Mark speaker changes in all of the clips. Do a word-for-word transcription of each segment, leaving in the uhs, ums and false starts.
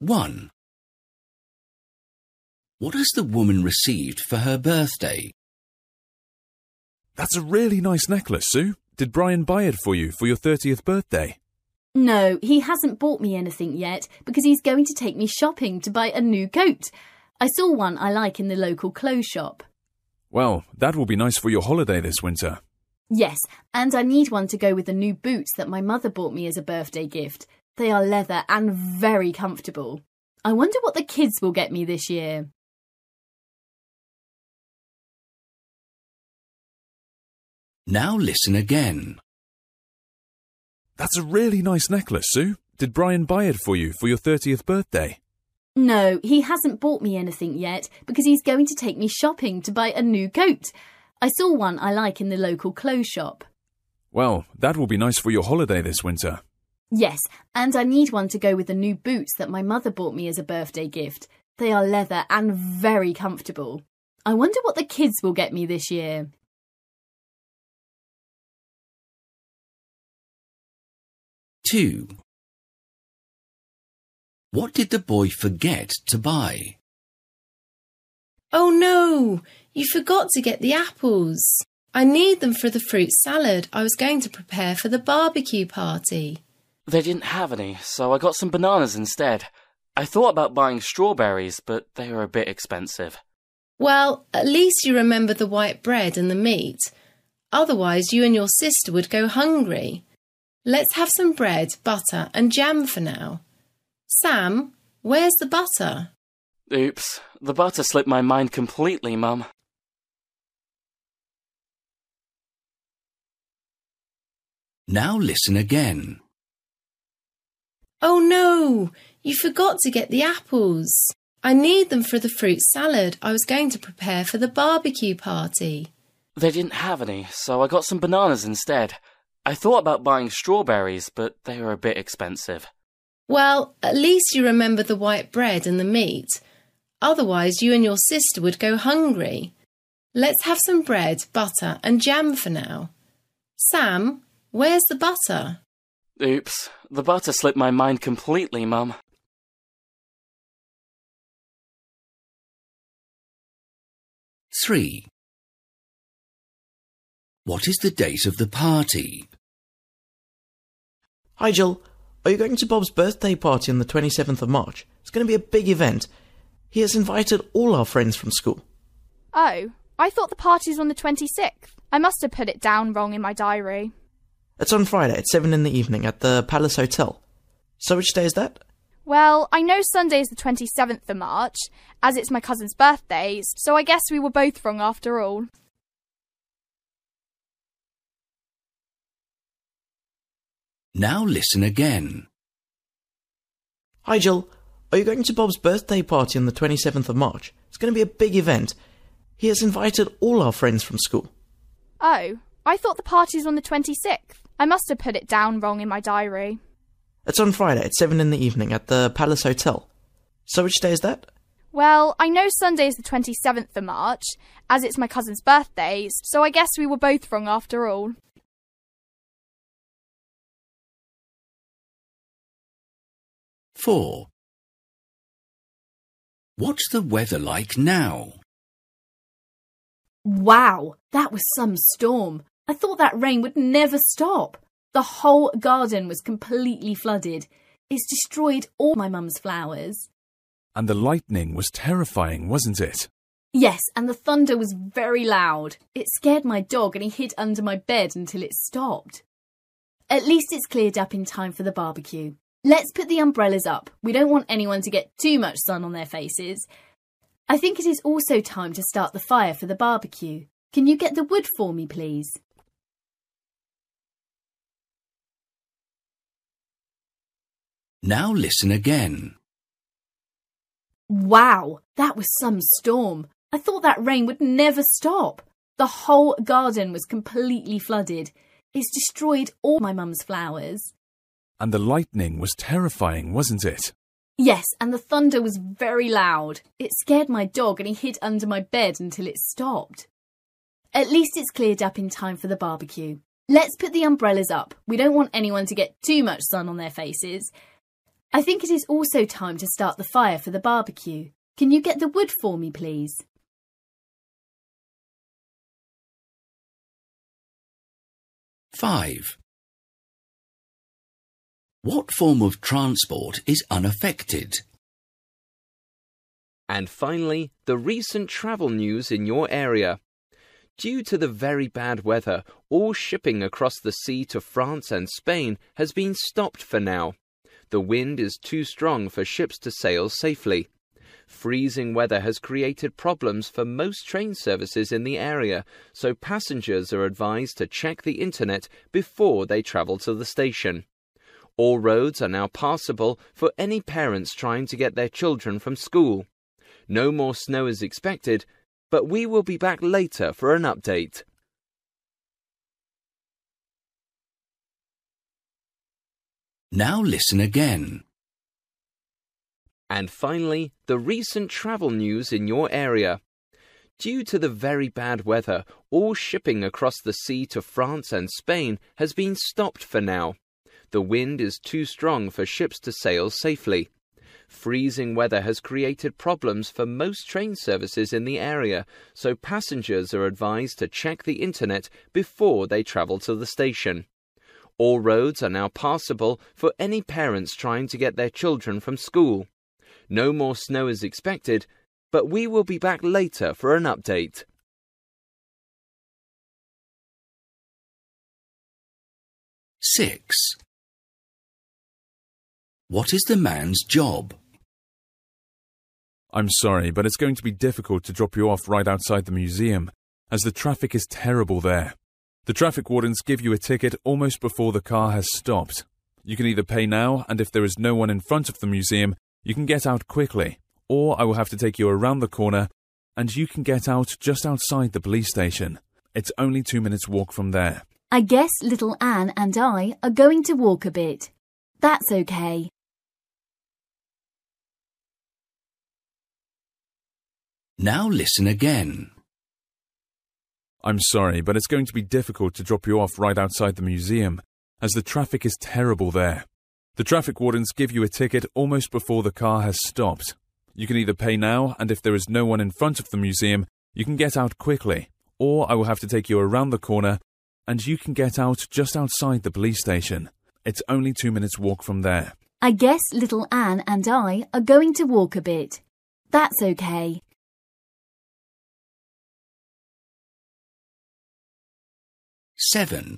Speaker 1: one. What has the woman received for her birthday?
Speaker 2: That's a really nice necklace, Sue. Did Brian buy it for you for your thirtieth birthday?
Speaker 3: No, he hasn't bought me anything yet because he's going to take me shopping to buy a new coat. I saw one I like in the local clothes shop.
Speaker 2: Well, that will be nice for your holiday this winter.
Speaker 3: Yes, and I need one to go with the new boots that my mother bought me as a birthday gift. They are leather and very comfortable. I wonder what the kids will get me this year.
Speaker 1: Now listen again.
Speaker 2: That's a really nice necklace, Sue. Did Brian buy it for you for your thirtieth birthday?
Speaker 3: No, he hasn't bought me anything yet because he's going to take me shopping to buy a new coat. I saw one I like in the local clothes shop.
Speaker 2: Well, that will be nice for your holiday this winter.
Speaker 3: Yes, and I need one to go with the new boots that my mother bought me as a birthday gift. They are leather and very comfortable. I wonder what the kids will get me this year.
Speaker 1: two. What did the boy forget to buy?
Speaker 4: Oh no, you forgot to get the apples. I need them for the fruit salad I was going to prepare for the barbecue party.
Speaker 5: They didn't have any, so I got some bananas instead. I thought about buying strawberries, but they were a bit expensive.
Speaker 4: Well, at least you remember the white bread and the meat. Otherwise, you and your sister would go hungry. Let's have some bread, butter and jam for now. Sam, where's the butter?
Speaker 5: Oops, the butter slipped my mind completely, Mum.
Speaker 1: Now listen again.
Speaker 4: Oh no, you forgot to get the apples. I need them for the fruit salad I was going to prepare for the barbecue party.
Speaker 5: They didn't have any, so I got some bananas instead. I thought about buying strawberries, but they were a bit expensive.
Speaker 4: Well, at least you remember the white bread and the meat. Otherwise, you and your sister would go hungry. Let's have some bread, butter and jam for now. Sam, where's the butter?
Speaker 5: Oops, the butter slipped my mind completely, Mum.
Speaker 1: three. What is the date of the party?
Speaker 6: Hi Jill, are you going to Bob's birthday party on the twenty-seventh of March? It's going to be a big event. He has invited all our friends from school.
Speaker 7: Oh, I thought the party's on the twenty-sixth. I must have put it down wrong in my diary.
Speaker 6: It's on Friday at seven in the evening at the Palace Hotel. So which day is that?
Speaker 7: Well, I know Sunday's the twenty-seventh of March, as it's my cousin's birthday, so I guess we were both wrong after all.
Speaker 1: Now listen again.
Speaker 6: Hi Jill, are you going to Bob's birthday party on the twenty-seventh of March? It's going to be a big event. He has invited all our friends from school.
Speaker 7: Oh, I thought the party's on the twenty-sixth. I must have put it down wrong in my diary.
Speaker 6: It's on Friday at seven in the evening at the Palace Hotel. So which day is that?
Speaker 7: Well, I know Sunday's the twenty-seventh of March, as it's my cousin's birthday, so I guess we were both wrong after all.
Speaker 1: four. What's the weather like now?
Speaker 3: Wow, that was some storm. I thought that rain would never stop. The whole garden was completely flooded. It's destroyed all my mum's flowers.
Speaker 2: And the lightning was terrifying, wasn't it?
Speaker 3: Yes, and the thunder was very loud. It scared my dog and he hid under my bed until it stopped. At least it's cleared up in time for the barbecue. Let's put the umbrellas up. We don't want anyone to get too much sun on their faces. I think it is also time to start the fire for the barbecue. Can you get the wood for me, please?
Speaker 1: Now listen again.
Speaker 3: Wow, that was some storm. I thought that rain would never stop. The whole garden was completely flooded. It's destroyed all my mum's flowers.
Speaker 2: And the lightning was terrifying, wasn't it?
Speaker 3: Yes, and the thunder was very loud. It scared my dog and he hid under my bed until it stopped. At least it's cleared up in time for the barbecue. Let's put the umbrellas up. We don't want anyone to get too much sun on their faces. I think it is also time to start the fire for the barbecue. Can you get the wood for me, please?
Speaker 1: Five. What form of transport is unaffected?
Speaker 8: And finally, the recent travel news in your area. Due to the very bad weather, all shipping across the sea to France and Spain has been stopped for now. The wind is too strong for ships to sail safely. Freezing weather has created problems for most train services in the area, so passengers are advised to check the internet before they travel to the station. All roads are now passable for any parents trying to get their children from school. No more snow is expected, but we will be back later for an update.
Speaker 1: Now listen again.
Speaker 8: And finally, the recent travel news in your area. Due to the very bad weather, all shipping across the sea to France and Spain has been stopped for now. The wind is too strong for ships to sail safely. Freezing weather has created problems for most train services in the area, so passengers are advised to check the internet before they travel to the station. All roads are now passable for any parents trying to get their children from school. No more snow is expected, but we will be back later for an update.
Speaker 1: Six. What is the man's job?
Speaker 2: I'm sorry, but it's going to be difficult to drop you off right outside the museum, as the traffic is terrible there. The traffic wardens give you a ticket almost before the car has stopped. You can either pay now, and if there is no one in front of the museum, you can get out quickly, or I will have to take you around the corner, and you can get out just outside the police station. It's only two minutes walk from there.
Speaker 3: I guess little Anne and I are going to walk a bit. That's okay.
Speaker 1: Now listen again.
Speaker 2: I'm sorry, but it's going to be difficult to drop you off right outside the museum, as the traffic is terrible there. The traffic wardens give you a ticket almost before the car has stopped. You can either pay now, and if there is no one in front of the museum, you can get out quickly, or I will have to take you around the corner, and you can get out just outside the police station. It's only two minutes walk from there.
Speaker 3: I guess little Anne and I are going to walk a bit. That's okay.
Speaker 1: Seven.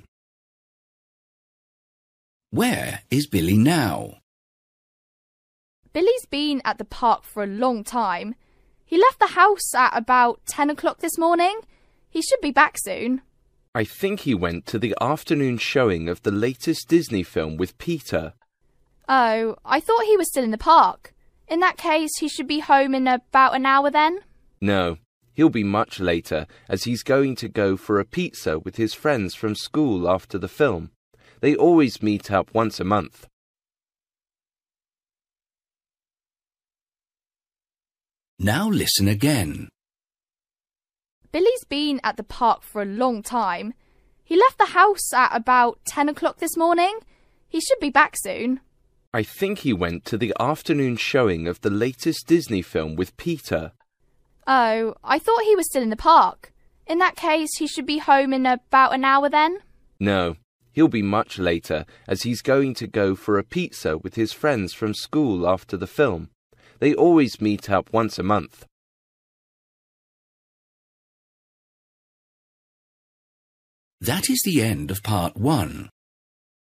Speaker 1: Where is Billy now?
Speaker 7: Billy's been at the park for a long time. He left the house at about ten o'clock this morning. He should be back soon.
Speaker 8: I think he went to the afternoon showing of the latest Disney film with Peter.
Speaker 7: Oh, I thought he was still in the park. In that case, he should be home in about an hour then?
Speaker 8: No, he'll be much later, as he's going to go for a pizza with his friends from school after the film. They always meet up once a month.
Speaker 1: Now listen again.
Speaker 7: Billy's been at the park for a long time. He left the house at about ten o'clock this morning. He should be back soon.
Speaker 8: I think he went to the afternoon showing of the latest Disney film with Peter.
Speaker 7: Oh, I thought he was still in the park. In that case, he should be home in about an hour then?
Speaker 8: No, he'll be much later, as he's going to go for a pizza with his friends from school after the film. They always meet up once a month.
Speaker 1: That is the end of part one.